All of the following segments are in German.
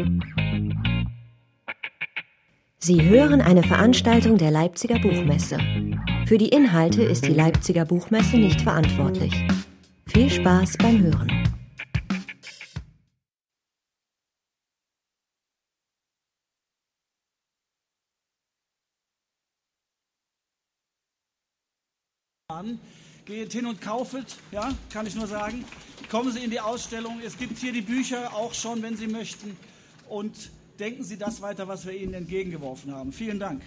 Sie hören eine Veranstaltung der Leipziger Buchmesse. Für die Inhalte ist die Leipziger Buchmesse nicht verantwortlich. Viel Spaß beim Hören. Geht hin und kaufet, ja, kann ich nur sagen. Kommen Sie in die Ausstellung. Es gibt hier die Bücher auch schon, wenn Sie möchten. Und denken Sie das weiter, was wir Ihnen entgegengeworfen haben. Vielen Dank.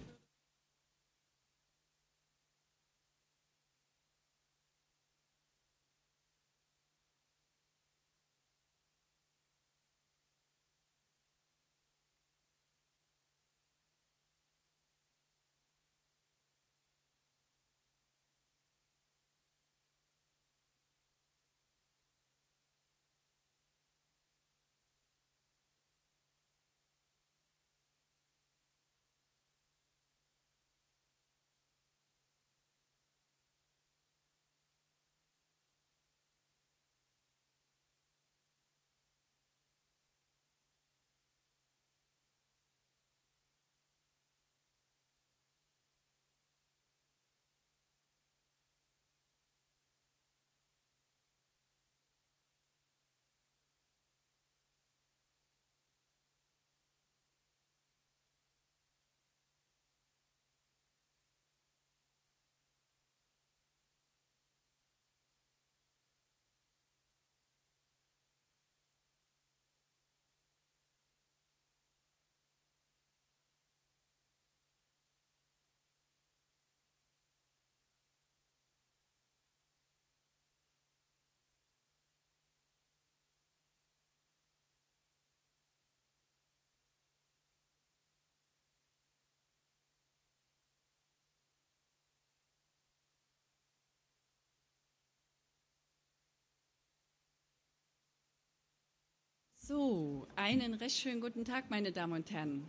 So, einen recht schönen guten Tag, meine Damen und Herren.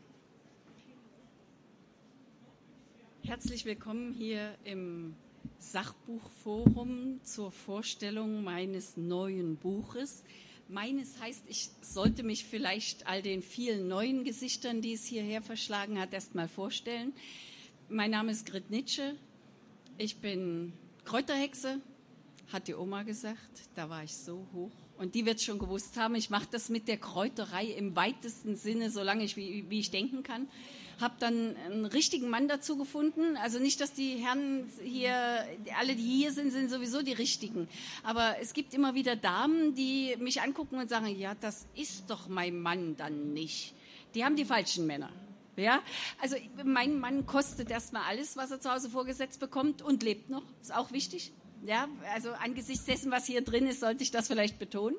Herzlich willkommen hier im Sachbuchforum zur Vorstellung meines neuen Buches. Meines heißt, ich sollte mich vielleicht all den vielen neuen Gesichtern, die es hierher verschlagen hat, erstmal vorstellen. Mein Name ist Grit Nitsche, ich bin Kräuterhexe, hat die Oma gesagt, da war ich so hoch. Und die wird es schon gewusst haben, ich mache das mit der Kräuterei im weitesten Sinne, solange wie ich denken kann. Habe dann einen richtigen Mann dazu gefunden. Also nicht, dass die Herren hier, alle die hier sind, sind sowieso die Richtigen. Aber es gibt immer wieder Damen, die mich angucken und sagen, ja, das ist doch mein Mann dann nicht. Die haben die falschen Männer. Ja? Also mein Mann kostet erstmal alles, was er zu Hause vorgesetzt bekommt und lebt noch. Ist auch wichtig. Ja, also angesichts dessen, was hier drin ist, sollte ich das vielleicht betonen.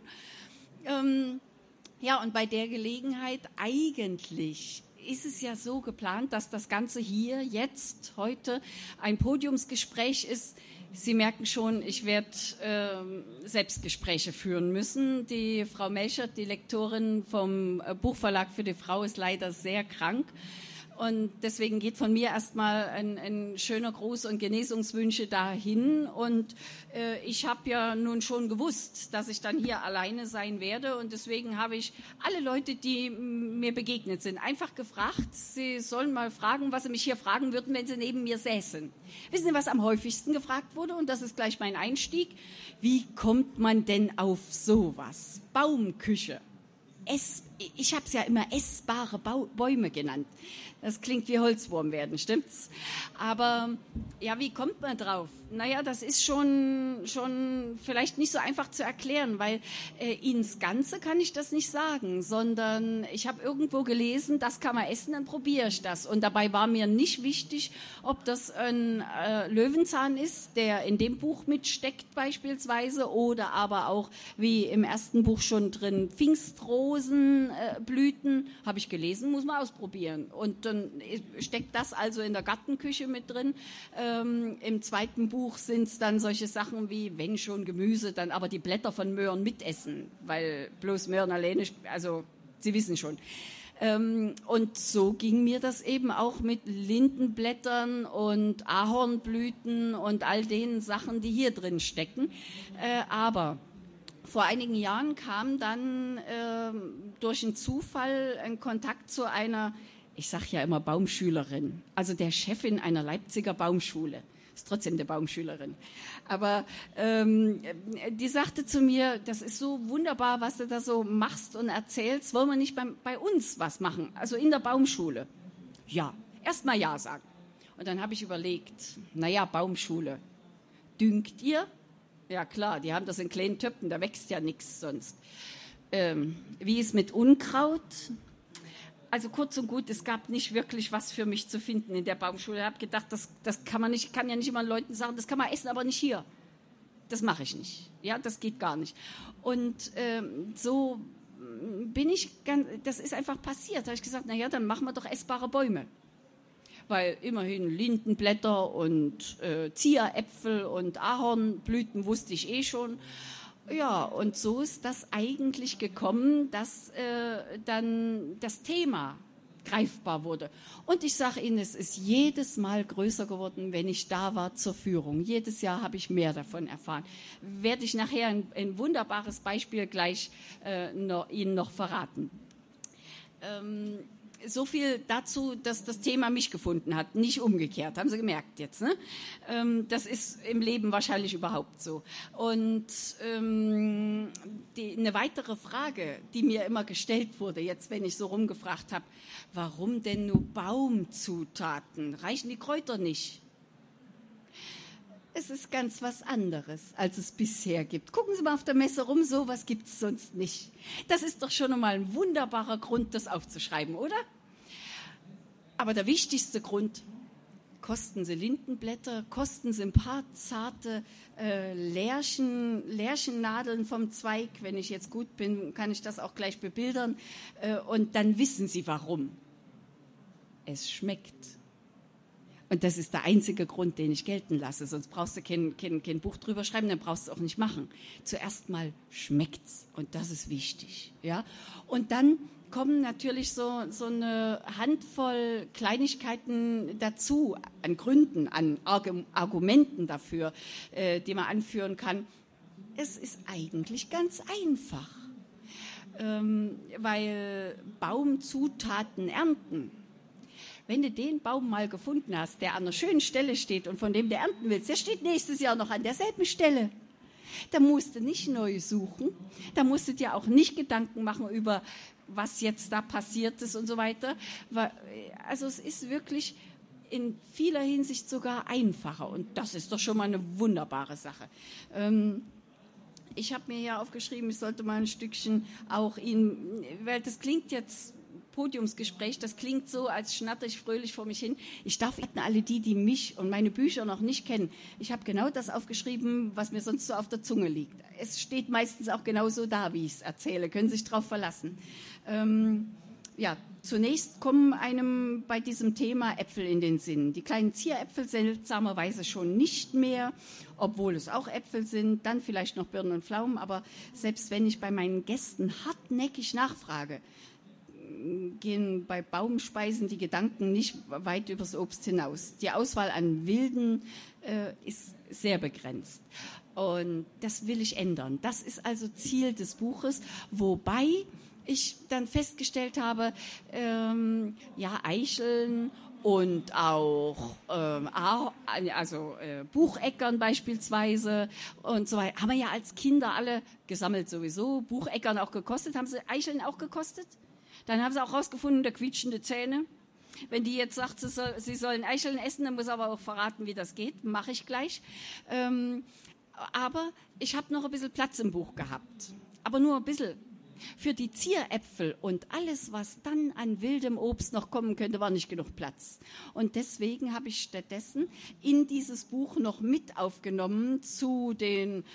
Ja, und bei der Gelegenheit eigentlich ist es ja so geplant, dass das Ganze hier jetzt, heute, ein Podiumsgespräch ist. Sie merken schon, ich werde Selbstgespräche führen müssen. Die Frau Melchert, die Lektorin vom Buchverlag für die Frau, ist leider sehr krank. Und deswegen geht von mir erstmal ein schöner Gruß und Genesungswünsche dahin. Und ich habe ja nun schon gewusst, dass ich dann hier alleine sein werde. Und deswegen habe ich alle Leute, die mir begegnet sind, einfach gefragt, sie sollen mal fragen, was sie mich hier fragen würden, wenn sie neben mir säßen. Wissen Sie, was am häufigsten gefragt wurde? Und das ist gleich mein Einstieg. Wie kommt man denn auf sowas? Baumküche. Ich habe es ja immer essbare Bäume genannt. Das klingt wie Holzwurm werden, stimmt's? Aber ja, wie kommt man drauf? Naja, das ist schon vielleicht nicht so einfach zu erklären, weil ins Ganze kann ich das nicht sagen, sondern ich habe irgendwo gelesen, das kann man essen, dann probiere ich das. Und dabei war mir nicht wichtig, ob das ein Löwenzahn ist, der in dem Buch mitsteckt beispielsweise, oder aber auch, wie im ersten Buch schon drin, Pfingstrosenblüten, habe ich gelesen, muss man ausprobieren. Und dann steckt das also in der Gartenküche mit drin. Im zweiten Buch sind es dann solche Sachen wie, wenn schon Gemüse, dann aber die Blätter von Möhren mitessen, weil bloß Möhren alleine, also Sie wissen schon. Und so ging mir das eben auch mit Lindenblättern und Ahornblüten und all den Sachen, die hier drin stecken. Aber vor einigen Jahren kam dann durch einen Zufall ein Kontakt zu einer, ich sage ja immer Baumschülerin, also der Chefin einer Leipziger Baumschule. Ist trotzdem eine Baumschülerin. Aber die sagte zu mir, das ist so wunderbar, was du da so machst und erzählst. Wollen wir nicht bei uns was machen? Also in der Baumschule. Ja, erst mal ja sagen. Und dann habe ich überlegt, naja, Baumschule. Düngt ihr? Ja klar, die haben das in kleinen Töpfen, da wächst ja nichts sonst. Wie ist mit Unkraut? Also kurz und gut, es gab nicht wirklich was für mich zu finden in der Baumschule. Ich habe gedacht, das kann man nicht, kann ja nicht immer Leuten sagen, das kann man essen, aber nicht hier. Das mache ich nicht. Ja, das geht gar nicht. Und so bin ich, das ist einfach passiert. Da habe ich gesagt, naja, dann machen wir doch essbare Bäume. Weil immerhin Lindenblätter und Zieräpfel und Ahornblüten wusste ich eh schon. Ja, und so ist das eigentlich gekommen, dass dann das Thema greifbar wurde. Und ich sage Ihnen, es ist jedes Mal größer geworden, wenn ich da war zur Führung. Jedes Jahr habe ich mehr davon erfahren. Werde ich nachher ein wunderbares Beispiel gleich Ihnen noch verraten. So viel dazu, dass das Thema mich gefunden hat, nicht umgekehrt, haben Sie gemerkt jetzt. Ne? Das ist im Leben wahrscheinlich überhaupt so. Und eine weitere Frage, die mir immer gestellt wurde, jetzt wenn ich so rumgefragt habe, warum denn nur Baumzutaten? Reichen die Kräuter nicht? Es ist ganz was anderes, als es bisher gibt. Gucken Sie mal auf der Messe rum, so was gibt es sonst nicht. Das ist doch schon einmal ein wunderbarer Grund, das aufzuschreiben, oder? Aber der wichtigste Grund, kosten Sie Lindenblätter, kosten Sie ein paar zarte Lärchennadeln vom Zweig. Wenn ich jetzt gut bin, kann ich das auch gleich bebildern. Und dann wissen Sie, warum. Es schmeckt. Und das ist der einzige Grund, den ich gelten lasse. Sonst brauchst du kein Buch drüber schreiben, dann brauchst du es auch nicht machen. Zuerst mal schmeckt's und das ist wichtig. Ja? Und dann kommen natürlich so eine Handvoll Kleinigkeiten dazu, an Gründen, an Argumenten dafür, die man anführen kann. Es ist eigentlich ganz einfach, weil Baumzutaten ernten. Wenn du den Baum mal gefunden hast, der an einer schönen Stelle steht und von dem du ernten willst, der steht nächstes Jahr noch an derselben Stelle. Da musst du nicht neu suchen, da musst du dir auch nicht Gedanken machen über, was jetzt da passiert ist und so weiter. Also es ist wirklich in vieler Hinsicht sogar einfacher und das ist doch schon mal eine wunderbare Sache. Ich habe mir ja aufgeschrieben, ich sollte mal ein Stückchen auch Ihnen, weil das klingt jetzt Podiumsgespräch, das klingt so, als schnatter ich fröhlich vor mich hin. Ich darf Ihnen alle die mich und meine Bücher noch nicht kennen, ich habe genau das aufgeschrieben, was mir sonst so auf der Zunge liegt. Es steht meistens auch genau so da, wie ich es erzähle, können Sie sich darauf verlassen. Ja, zunächst kommen einem bei diesem Thema Äpfel in den Sinn. Die kleinen Zieräpfel seltsamerweise schon nicht mehr, obwohl es auch Äpfel sind, dann vielleicht noch Birnen und Pflaumen, aber selbst wenn ich bei meinen Gästen hartnäckig nachfrage, gehen bei Baumspeisen die Gedanken nicht weit übers Obst hinaus. Die Auswahl an Wilden ist sehr begrenzt. Und das will ich ändern. Das ist also Ziel des Buches, wobei ich dann festgestellt habe, Eicheln und auch Bucheckern beispielsweise und so weiter, haben wir ja als Kinder alle gesammelt sowieso, Bucheckern auch gekostet. Haben Sie Eicheln auch gekostet? Dann haben sie auch rausgefunden, der quietschende Zähne. Wenn die jetzt sagt, sie sollen Eicheln essen, dann muss aber auch verraten, wie das geht. Mache ich gleich. Aber ich habe noch ein bisschen Platz im Buch gehabt. Aber nur ein bisschen. Für die Zieräpfel und alles, was dann an wildem Obst noch kommen könnte, war nicht genug Platz. Und deswegen habe ich stattdessen in dieses Buch noch mit aufgenommen zu den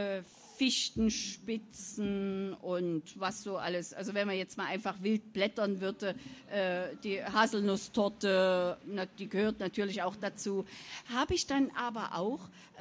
Fichtenspitzen und was so alles. Also wenn man jetzt mal einfach wild blättern würde, die Haselnusstorte, die gehört natürlich auch dazu, habe ich dann aber auch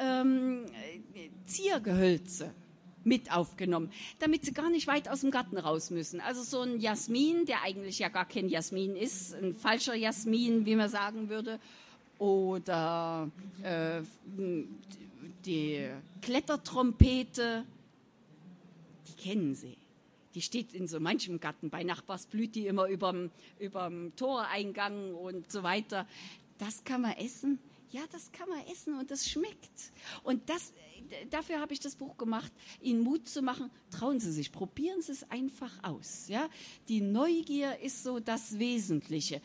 Ziergehölze mit aufgenommen, damit sie gar nicht weit aus dem Garten raus müssen. Also so ein Jasmin, der eigentlich ja gar kein Jasmin ist, ein falscher Jasmin, wie man sagen würde, oder die Klettertrompete, die kennen Sie. Die steht in so manchem Garten. Bei Nachbars blüht die immer überm Toreingang und so weiter. Das kann man essen. Ja, das kann man essen und das schmeckt. Und dafür habe ich das Buch gemacht, Ihnen Mut zu machen. Trauen Sie sich, probieren Sie es einfach aus. Ja? Die Neugier ist so das Wesentliche.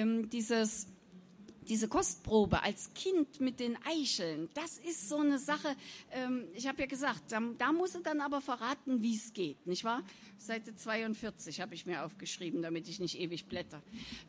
Diese Kostprobe als Kind mit den Eicheln, das ist so eine Sache, ich habe ja gesagt, da muss er dann aber verraten, wie es geht, nicht wahr? Seite 42 habe ich mir aufgeschrieben, damit ich nicht ewig blätter.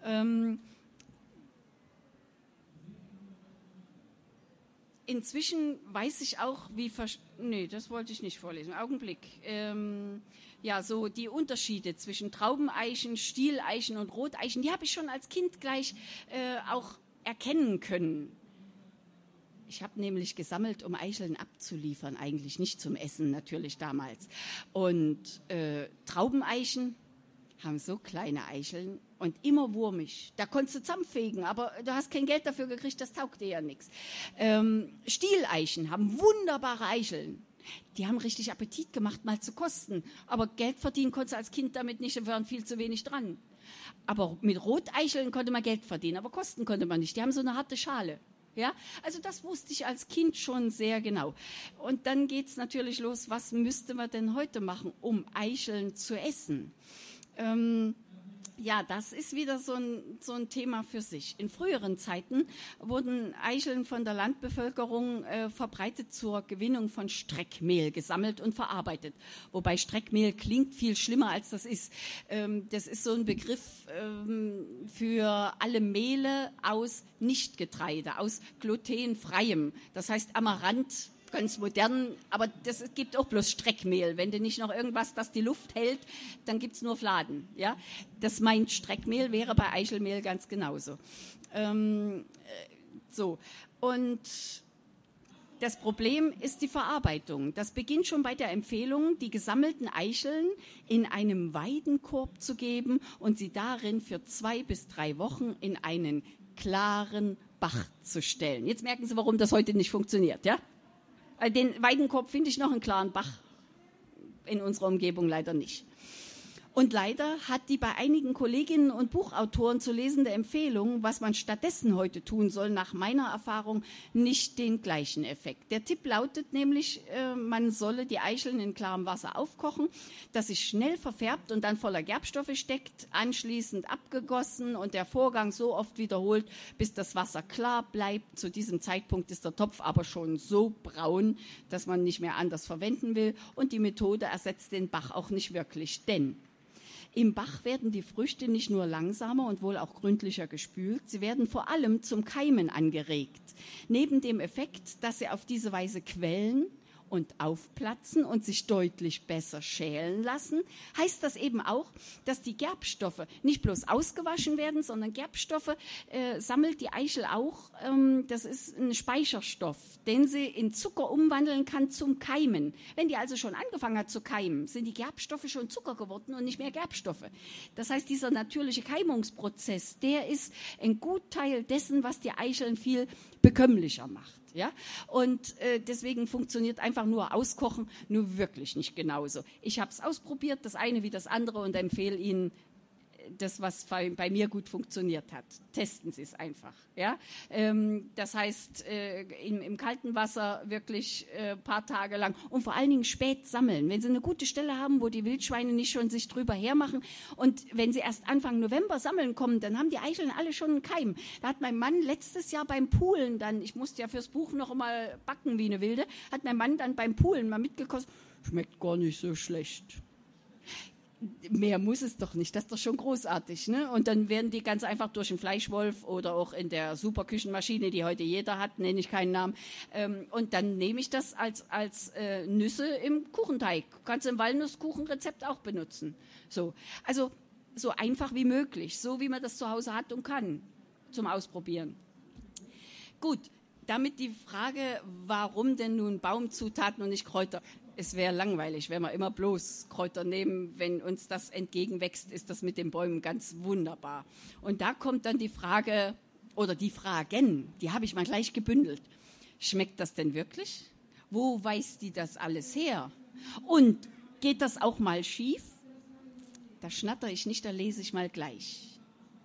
Inzwischen weiß ich auch, nee, das wollte ich nicht vorlesen. Augenblick. Ja, so die Unterschiede zwischen Traubeneichen, Stieleichen und Roteichen, die habe ich schon als Kind gleich auch erkennen können. Ich habe nämlich gesammelt, um Eicheln abzuliefern, eigentlich nicht zum Essen natürlich damals. Und Traubeneichen haben so kleine Eicheln und immer wurmig. Da konntest du zusammenfegen, aber du hast kein Geld dafür gekriegt, das taugte ja nichts. Stieleichen haben wunderbare Eicheln. Die haben richtig Appetit gemacht, mal zu kosten. Aber Geld verdienen konntest du als Kind damit nicht, da waren viel zu wenig dran. Aber mit Roteicheln konnte man Geld verdienen, aber kosten konnte man nicht. Die haben so eine harte Schale. Ja? Also das wusste ich als Kind schon sehr genau. Und dann geht es natürlich los, was müsste man denn heute machen, um Eicheln zu essen? Ja, das ist wieder so ein Thema für sich. In früheren Zeiten wurden Eicheln von der Landbevölkerung verbreitet zur Gewinnung von Streckmehl gesammelt und verarbeitet. Wobei Streckmehl klingt viel schlimmer, als das ist. Das ist so ein Begriff für alle Mehle aus Nichtgetreide, aus glutenfreiem. Das heißt Amaranth, ganz modern, aber es gibt auch bloß Streckmehl. Wenn du nicht noch irgendwas, das die Luft hält, dann gibt es nur Fladen. Ja? Das meint Streckmehl, wäre bei Eichelmehl ganz genauso. So. Und das Problem ist die Verarbeitung. Das beginnt schon bei der Empfehlung, die gesammelten Eicheln in einem Weidenkorb zu geben und sie darin für 2 bis 3 Wochen in einen klaren Bach zu stellen. Jetzt merken Sie, warum das heute nicht funktioniert, ja? Den Weidenkorb finde ich noch einen klaren Bach, in unserer Umgebung leider nicht. Und leider hat die bei einigen Kolleginnen und Buchautoren zu lesende Empfehlung, was man stattdessen heute tun soll, nach meiner Erfahrung nicht den gleichen Effekt. Der Tipp lautet nämlich, man solle die Eicheln in klarem Wasser aufkochen, das sich schnell verfärbt und dann voller Gerbstoffe steckt, anschließend abgegossen und der Vorgang so oft wiederholt, bis das Wasser klar bleibt. Zu diesem Zeitpunkt ist der Topf aber schon so braun, dass man nicht mehr anders verwenden will und die Methode ersetzt den Bach auch nicht wirklich, denn im Bach werden die Früchte nicht nur langsamer und wohl auch gründlicher gespült, sie werden vor allem zum Keimen angeregt. Neben dem Effekt, dass sie auf diese Weise quellen und aufplatzen und sich deutlich besser schälen lassen, heißt das eben auch, dass die Gerbstoffe nicht bloß ausgewaschen werden, sondern Gerbstoffe sammelt die Eichel auch. Das ist ein Speicherstoff, den sie in Zucker umwandeln kann zum Keimen. Wenn die also schon angefangen hat zu keimen, sind die Gerbstoffe schon Zucker geworden und nicht mehr Gerbstoffe. Das heißt, dieser natürliche Keimungsprozess, der ist ein Gutteil dessen, was die Eicheln viel bekömmlicher macht. Ja? Und deswegen funktioniert einfach nur auskochen nur wirklich nicht genauso. Ich habe es ausprobiert, das eine wie das andere, und empfehle Ihnen das, was bei mir gut funktioniert hat. Testen Sie es einfach. Ja? Das heißt, im kalten Wasser wirklich ein paar Tage lang und vor allen Dingen spät sammeln. Wenn Sie eine gute Stelle haben, wo die Wildschweine nicht schon sich drüber hermachen, und wenn Sie erst Anfang November sammeln kommen, dann haben die Eicheln alle schon einen Keim. Da hat mein Mann letztes Jahr beim Poolen dann, ich musste ja fürs Buch noch mal backen wie eine Wilde, hat mein Mann dann beim Poolen mal mitgekostet, schmeckt gar nicht so schlecht. Mehr muss es doch nicht, das ist doch schon großartig. Ne? Und dann werden die ganz einfach durch den Fleischwolf oder auch in der Superküchenmaschine, die heute jeder hat, nenne ich keinen Namen, und dann nehme ich das als Nüsse im Kuchenteig. Kannst du im Walnusskuchenrezept auch benutzen. So. Also so einfach wie möglich, so wie man das zu Hause hat und kann, zum Ausprobieren. Gut, damit die Frage, warum denn nun Baumzutaten und nicht Kräuter? Es wäre langweilig, wenn wir immer bloß Kräuter nehmen. Wenn uns das entgegenwächst, ist das mit den Bäumen ganz wunderbar. Und da kommt dann die Frage, oder die Fragen, die habe ich mal gleich gebündelt. Schmeckt das denn wirklich? Wo weiß die das alles her? Und geht das auch mal schief? Da schnatter ich nicht, da lese ich mal gleich.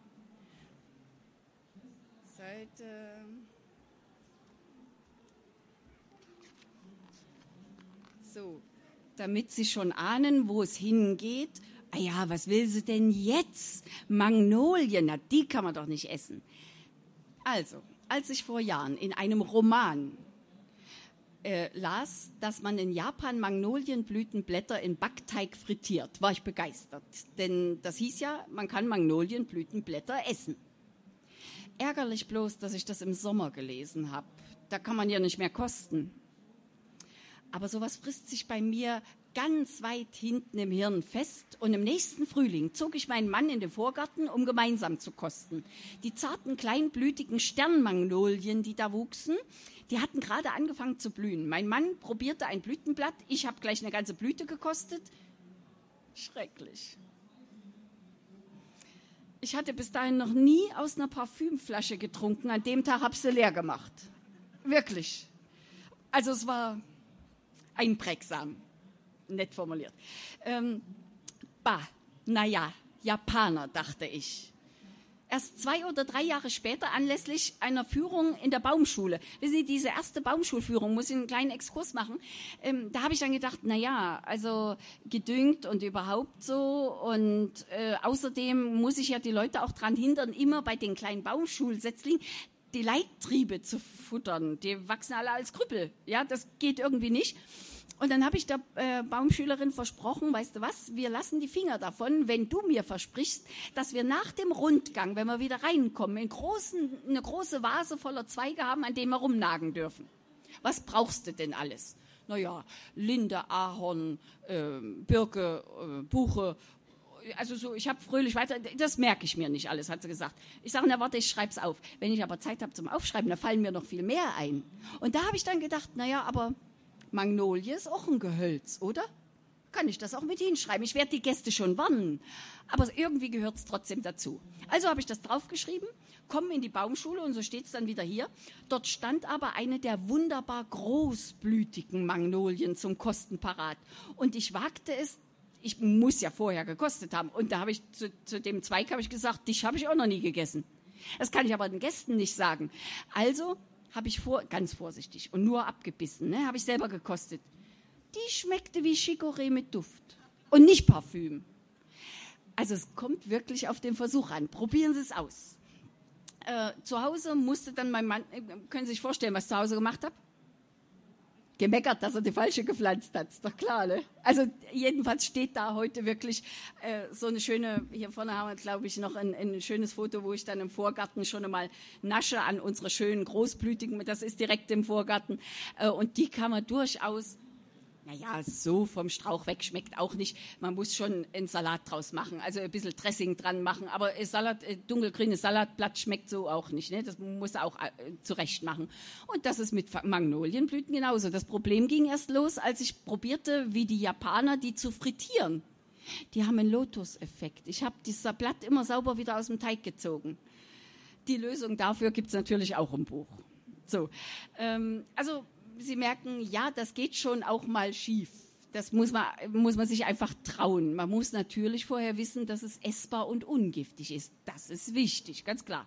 Seite. So, damit Sie schon ahnen, wo es hingeht. Ah ja, was will sie denn jetzt? Magnolien, na, die kann man doch nicht essen. Also, als ich vor Jahren in einem Roman las, dass man in Japan Magnolienblütenblätter in Backteig frittiert, war ich begeistert. Denn das hieß ja, man kann Magnolienblütenblätter essen. Ärgerlich bloß, dass ich das im Sommer gelesen habe. Da kann man ja nicht mehr kosten. Aber sowas frisst sich bei mir ganz weit hinten im Hirn fest. Und im nächsten Frühling zog ich meinen Mann in den Vorgarten, um gemeinsam zu kosten. Die zarten, kleinblütigen Sternmagnolien, die da wuchsen, die hatten gerade angefangen zu blühen. Mein Mann probierte ein Blütenblatt. Ich habe gleich eine ganze Blüte gekostet. Schrecklich. Ich hatte bis dahin noch nie aus einer Parfümflasche getrunken. An dem Tag habe ich sie leer gemacht. Wirklich. Also es war einprägsam. Nett formuliert. Naja, Japaner, dachte ich. Erst 2 oder 3 Jahre später, anlässlich einer Führung in der Baumschule. Wissen Sie, diese erste Baumschulführung, muss ich einen kleinen Exkurs machen. Da habe ich dann gedacht, naja, also gedüngt und überhaupt so. Und außerdem muss ich ja die Leute auch daran hindern, immer bei den kleinen Baumschulsetzlingen die Leittriebe zu futtern. Die wachsen alle als Krüppel. Ja, das geht irgendwie nicht. Und dann habe ich der Baumschülerin versprochen, weißt du was, wir lassen die Finger davon, wenn du mir versprichst, dass wir nach dem Rundgang, wenn wir wieder reinkommen, eine große Vase voller Zweige haben, an denen wir rumnagen dürfen. Was brauchst du denn alles? Naja, Linde, Ahorn, Birke, Buche. Also so, ich habe fröhlich weiter, das merke ich mir nicht alles, hat sie gesagt. Ich sage, na warte, ich schreibe es auf. Wenn ich aber Zeit habe zum Aufschreiben, dann fallen mir noch viel mehr ein. Und da habe ich dann gedacht, naja, aber Magnolie ist auch ein Gehölz, oder? Kann ich das auch mit hinschreiben? Ich werde die Gäste schon warnen. Aber irgendwie gehört es trotzdem dazu. Also habe ich das draufgeschrieben, komme in die Baumschule und so steht es dann wieder hier. Dort stand aber eine der wunderbar großblütigen Magnolien zum Kosten parat. Und ich wagte es, ich muss ja vorher gekostet haben. Und da habe ich zu dem Zweig habe ich gesagt, dich habe ich auch noch nie gegessen. Das kann ich aber den Gästen nicht sagen. Also habe ich ganz vorsichtig und nur abgebissen, ne, habe ich selber gekostet. Die schmeckte wie Chicorée mit Duft und nicht Parfüm. Also es kommt wirklich auf den Versuch an. Probieren Sie es aus. Zu Hause musste dann mein Mann, können Sie sich vorstellen, was ich zu Hause gemacht habe? Gemeckert, dass er die falsche gepflanzt hat, ist doch klar, ne? Also jedenfalls steht da heute wirklich so eine schöne, hier vorne haben wir, glaube ich, noch ein schönes Foto, wo ich dann im Vorgarten schon einmal nasche an unsere schönen großblütigen, das ist direkt im Vorgarten, und die kann man durchaus, naja, so vom Strauch weg schmeckt auch nicht. Man muss schon einen Salat draus machen, also ein bisschen Dressing dran machen. Aber dunkelgrünes Salatblatt schmeckt so auch nicht. Ne? Das muss auch zurecht machen. Und das ist mit Magnolienblüten genauso. Das Problem ging erst los, als ich probierte, wie die Japaner, die zu frittieren. Die haben einen Lotus-Effekt. Ich habe dieses Blatt immer sauber wieder aus dem Teig gezogen. Die Lösung dafür gibt es natürlich auch im Buch. So, also Sie merken, ja, das geht schon auch mal schief. Das muss man sich einfach trauen. Man muss natürlich vorher wissen, dass es essbar und ungiftig ist. Das ist wichtig, ganz klar.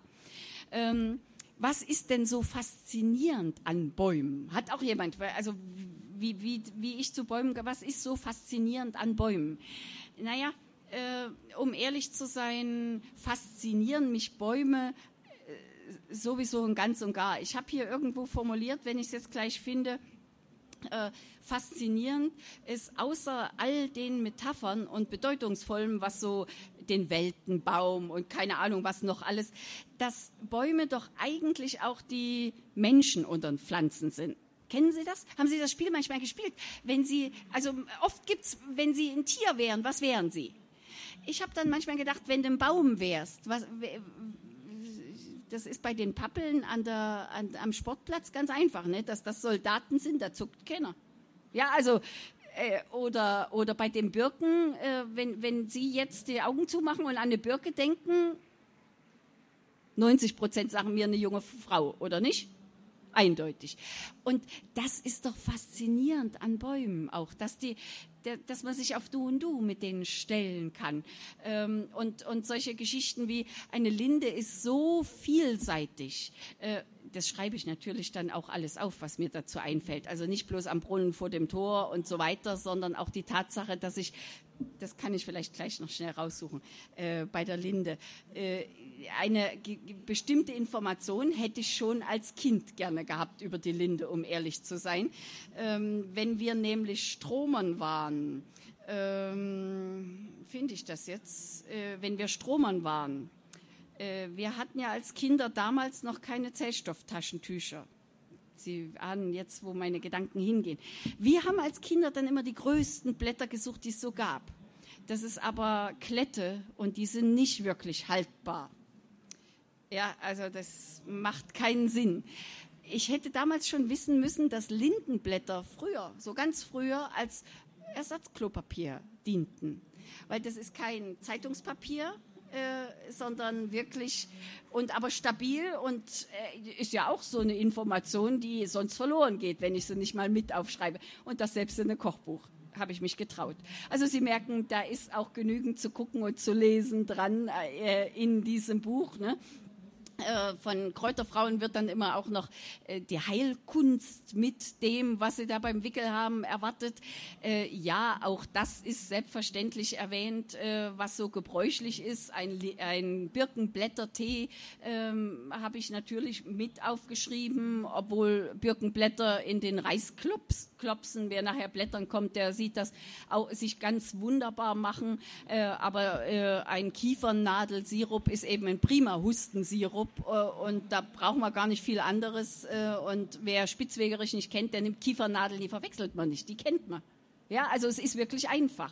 Was ist denn so faszinierend an Bäumen? Hat auch jemand, also wie ich zu Bäumen, was ist so faszinierend an Bäumen? Naja, um ehrlich zu sein, faszinieren mich Bäume sowieso und ganz und gar. Ich habe hier irgendwo formuliert, wenn ich es jetzt gleich finde, faszinierend ist außer all den Metaphern und Bedeutungsvollem, was so den Weltenbaum und keine Ahnung was noch alles, dass Bäume doch eigentlich auch die Menschen unter den Pflanzen sind. Kennen Sie das? Haben Sie das Spiel manchmal gespielt? Oft gibt's, wenn Sie ein Tier wären, was wären Sie? Ich habe dann manchmal gedacht, wenn du ein Baum wärst, das ist bei den Pappeln am Sportplatz ganz einfach, ne? Dass das Soldaten sind, da zuckt keiner. Ja, also, oder bei den Birken, wenn Sie jetzt die Augen zumachen und an eine Birke denken, 90% sagen mir eine junge Frau, oder nicht? Eindeutig. Und das ist doch faszinierend an Bäumen auch, dass dass man sich auf Du und Du mit denen stellen kann. Und solche Geschichten wie eine Linde ist so vielseitig. Das schreibe ich natürlich dann auch alles auf, was mir dazu einfällt. Also nicht bloß am Brunnen vor dem Tor und so weiter, sondern auch die Tatsache, dass ich, das kann ich vielleicht gleich noch schnell raussuchen, bei der Linde, eine bestimmte Information hätte ich schon als Kind gerne gehabt über die Linde, um ehrlich zu sein. Wenn wir nämlich Stromern waren, finde ich das jetzt, wenn wir Stromern waren, wir hatten ja als Kinder damals noch keine Zellstofftaschentücher. Sie ahnen jetzt, wo meine Gedanken hingehen. Wir haben als Kinder dann immer die größten Blätter gesucht, die es so gab. Das ist aber Klette und die sind nicht wirklich haltbar. Ja, also das macht keinen Sinn. Ich hätte damals schon wissen müssen, dass Lindenblätter früher, so ganz früher, als Ersatzklopapier dienten. Weil das ist kein Zeitungspapier, sondern wirklich, aber stabil und ist ja auch so eine Information, die sonst verloren geht, wenn ich sie nicht mal mit aufschreibe. Und das selbst in einem Kochbuch habe ich mich getraut. Also Sie merken, da ist auch genügend zu gucken und zu lesen dran in diesem Buch, ne? Von Kräuterfrauen wird dann immer auch noch die Heilkunst mit dem, was sie da beim Wickel haben, erwartet. Ja, auch das ist selbstverständlich erwähnt, was so gebräuchlich ist. Ein Birkenblättertee habe ich natürlich mit aufgeschrieben, obwohl Birkenblätter in den Reisklopsen, wer nachher blättern kommt, der sieht das auch sich ganz wunderbar machen. Aber ein Kiefernadelsirup ist eben ein prima Hustensirup. Und da brauchen wir gar nicht viel anderes. Und wer Spitzwegerich nicht kennt, der nimmt Kiefernadeln, die verwechselt man nicht, die kennt man. Ja, also es ist wirklich einfach.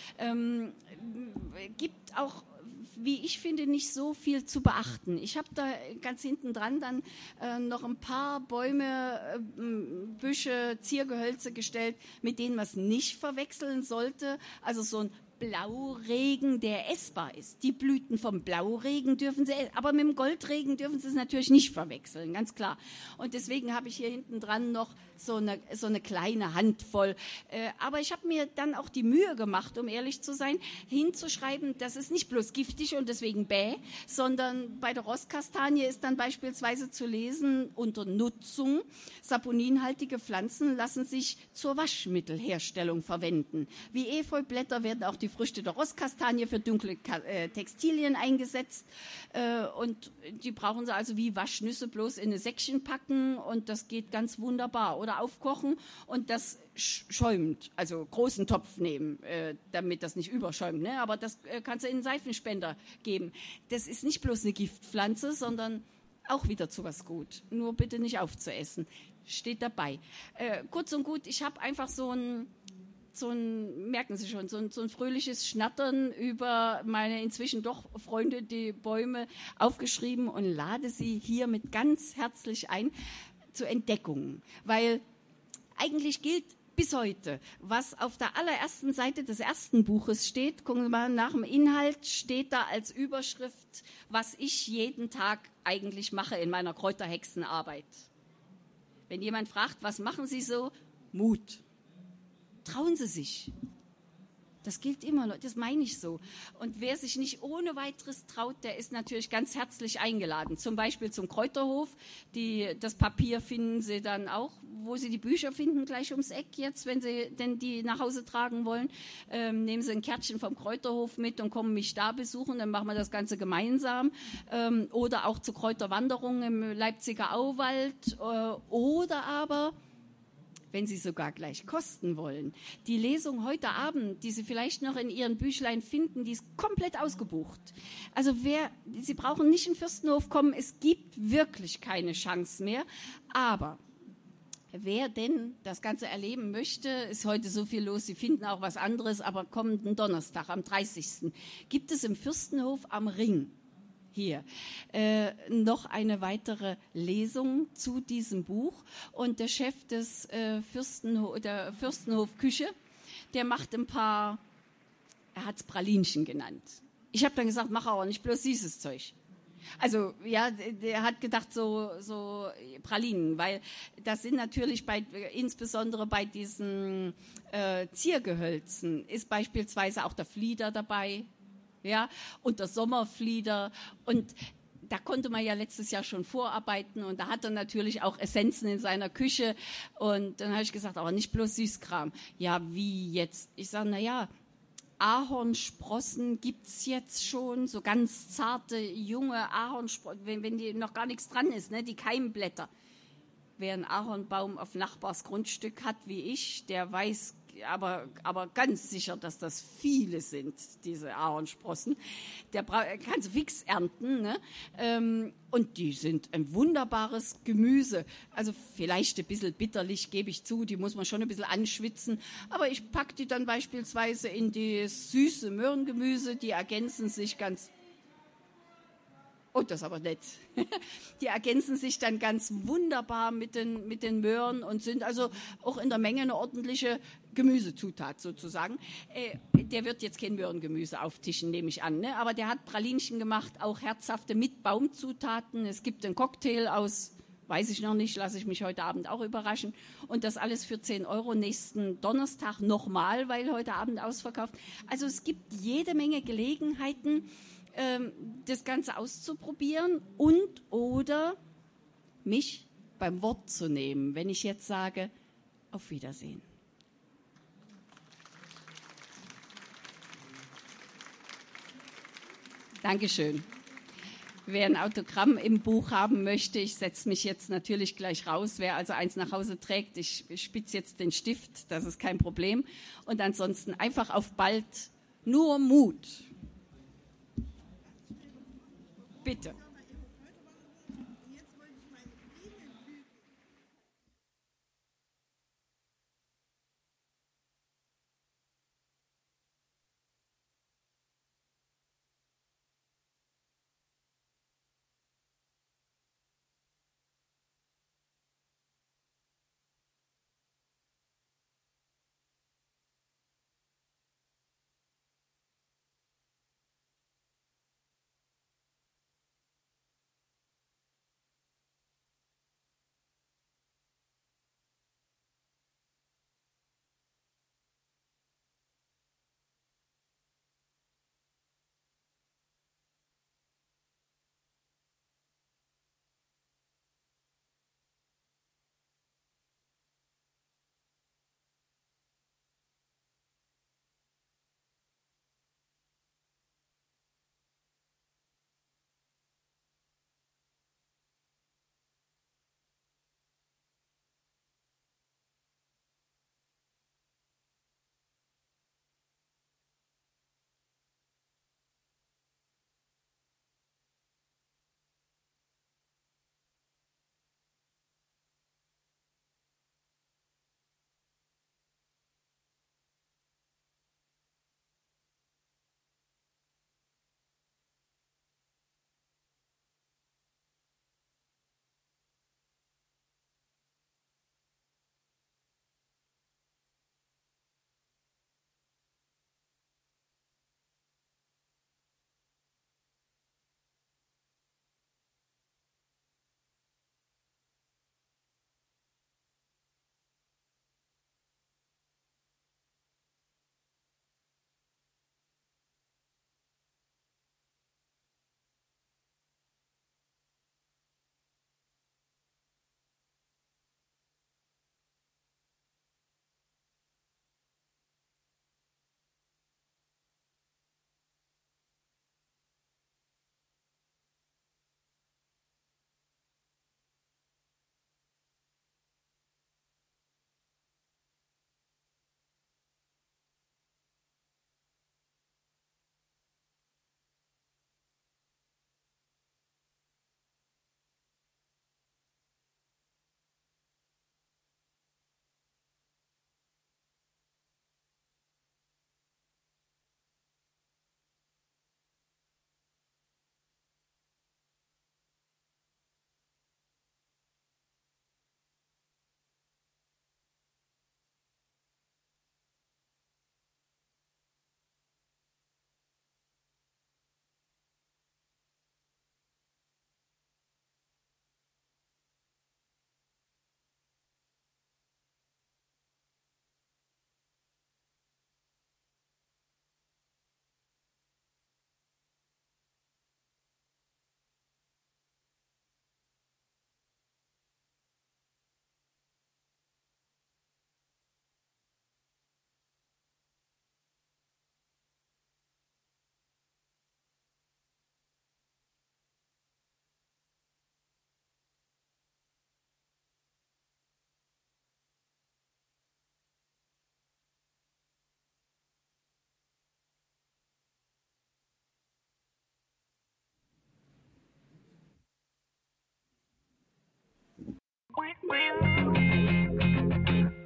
Gibt auch, wie ich finde, nicht so viel zu beachten. Ich habe da ganz hinten dran dann noch ein paar Bäume, Büsche, Ziergehölze gestellt, mit denen man es nicht verwechseln sollte. Also so ein Blauregen, der essbar ist. Die Blüten vom Blauregen dürfen Sie, aber mit dem Goldregen dürfen Sie es natürlich nicht verwechseln, ganz klar. Und deswegen habe ich hier hinten dran noch so eine kleine Handvoll. Aber ich habe mir dann auch die Mühe gemacht, um ehrlich zu sein, hinzuschreiben, das ist nicht bloß giftig und deswegen sondern bei der Rosskastanie ist dann beispielsweise zu lesen, unter Nutzung, saponinhaltige Pflanzen lassen sich zur Waschmittelherstellung verwenden. Wie Efeublätter werden auch die Früchte der Rosskastanie für dunkle Textilien eingesetzt und die brauchen Sie also wie Waschnüsse bloß in ein Säckchen packen und das geht ganz wunderbar. Oder aufkochen und das schäumt, also großen Topf nehmen, damit das nicht überschäumt, ne? Aber das kannst du in einen Seifenspender geben. Das ist nicht bloß eine Giftpflanze, sondern auch wieder zu was gut. Nur bitte nicht aufzuessen. Steht dabei. Kurz und gut, ich habe einfach merken Sie schon, so ein fröhliches Schnattern über meine inzwischen doch Freunde, die Bäume, aufgeschrieben und lade Sie hiermit ganz herzlich ein zu Entdeckungen, weil eigentlich gilt bis heute, was auf der allerersten Seite des ersten Buches steht, gucken Sie mal nach dem Inhalt, steht da als Überschrift, was ich jeden Tag eigentlich mache in meiner Kräuterhexenarbeit. Wenn jemand fragt, was machen Sie so? Mut. Trauen Sie sich. Das gilt immer, das meine ich so. Und wer sich nicht ohne weiteres traut, der ist natürlich ganz herzlich eingeladen. Zum Beispiel zum Kräuterhof. Das Papier finden Sie dann auch, wo Sie die Bücher finden, gleich ums Eck jetzt, wenn Sie denn die nach Hause tragen wollen. Nehmen Sie ein Kärtchen vom Kräuterhof mit und kommen mich da besuchen, dann machen wir das Ganze gemeinsam. Oder auch zu Kräuterwanderungen im Leipziger Auwald. Oder aber, wenn Sie sogar gleich kosten wollen. Die Lesung heute Abend, die Sie vielleicht noch in Ihren Büchlein finden, die ist komplett ausgebucht. Also Sie brauchen nicht in Fürstenhof kommen, es gibt wirklich keine Chance mehr. Aber wer denn das Ganze erleben möchte, ist heute so viel los, Sie finden auch was anderes, aber kommenden Donnerstag, am 30. gibt es im Fürstenhof am Ring hier noch eine weitere Lesung zu diesem Buch und der Chef des der Fürstenhof Küche, der macht ein paar, er hat es Pralinchen genannt. Ich habe dann gesagt, mach aber nicht bloß süßes Zeug. Also ja, der hat gedacht so Pralinen, weil das sind natürlich insbesondere bei diesen Ziergehölzen ist beispielsweise auch der Flieder dabei, ja, und der Sommerflieder und da konnte man ja letztes Jahr schon vorarbeiten und da hat er natürlich auch Essenzen in seiner Küche und dann habe ich gesagt, aber nicht bloß Süßkram. Ja, wie jetzt? Ich sage, naja, Ahornsprossen gibt es jetzt schon, so ganz zarte, junge Ahornsprossen, wenn die noch gar nichts dran ist, ne, die Keimblätter. Wer einen Ahornbaum auf Nachbars Grundstück hat wie ich, der weiß aber ganz sicher, dass das viele sind, diese Ahornsprossen. Der kann sie fix ernten, ne? Und die sind ein wunderbares Gemüse. Also vielleicht ein bisschen bitterlich, gebe ich zu, die muss man schon ein bisschen anschwitzen. Aber ich packe die dann beispielsweise in das süße Möhrengemüse, die ergänzen sich ganz... Oh, das ist aber nett. Die ergänzen sich dann ganz wunderbar mit den Möhren und sind also auch in der Menge eine ordentliche Gemüsezutat sozusagen. Der wird jetzt kein Möhrengemüse auftischen, nehme ich an, ne? Aber der hat Pralinchen gemacht, auch herzhafte mit Baumzutaten. Es gibt einen Cocktail aus, weiß ich noch nicht, lasse ich mich heute Abend auch überraschen. Und das alles für 10 Euro nächsten Donnerstag nochmal, weil heute Abend ausverkauft. Also es gibt jede Menge Gelegenheiten, das Ganze auszuprobieren und oder mich beim Wort zu nehmen, wenn ich jetzt sage, auf Wiedersehen. Dankeschön. Wer ein Autogramm im Buch haben möchte, ich setze mich jetzt natürlich gleich raus. Wer also eins nach Hause trägt, ich spitze jetzt den Stift, das ist kein Problem. Und ansonsten einfach auf bald, nur Mut. Bitte.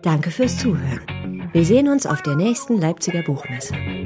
Danke fürs Zuhören. Wir sehen uns auf der nächsten Leipziger Buchmesse.